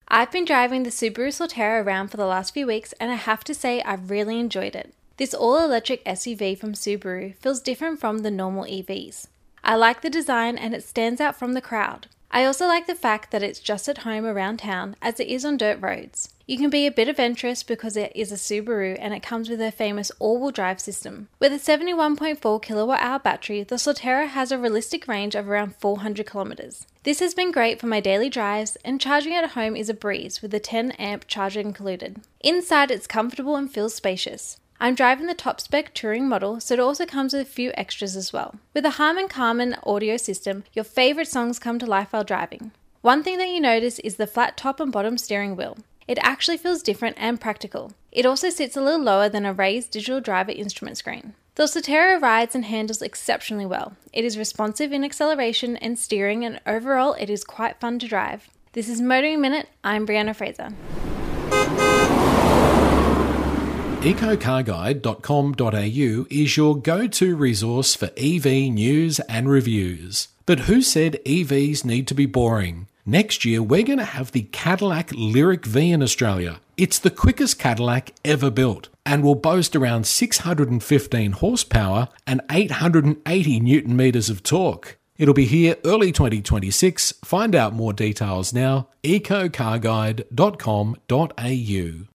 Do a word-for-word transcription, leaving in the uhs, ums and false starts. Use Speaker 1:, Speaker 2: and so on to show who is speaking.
Speaker 1: I've been driving the Subaru Solterra around for the last few weeks and I have to say I've really enjoyed it. This all-electric S U V from Subaru feels different from the normal E Vs. I like the design and it stands out from the crowd. I also like the fact that it's just at home around town as it is on dirt roads. You can be a bit adventurous because it is a Subaru and it comes with their famous all-wheel drive system. With a seventy-one point four kilowatt hour battery, the Solterra has a realistic range of around four hundred kilometers. This has been great for my daily drives, and charging at home is a breeze with the ten amp charger included. Inside it's comfortable and feels spacious. I'm driving the top spec touring model, so it also comes with a few extras as well. With a Harman Kardon audio system, your favourite songs come to life while driving. One thing that you notice is the flat top and bottom steering wheel. It actually feels different and practical. It also sits a little lower than a raised digital driver instrument screen. The Solterra rides and handles exceptionally well. It is responsive in acceleration and steering, and overall it is quite fun to drive. This is Motoring Minute. I'm Brianna Fraser.
Speaker 2: eco car guide dot com dot a u is your go-to resource for E V news and reviews. But who said E Vs need to be boring? Next year, we're going to have the Cadillac Lyriq V in Australia. It's the quickest Cadillac ever built and will boast around six hundred fifteen horsepower and eight hundred eighty newton meters of torque. It'll be here early twenty twenty-six. Find out more details now, eco car guide dot com dot a u.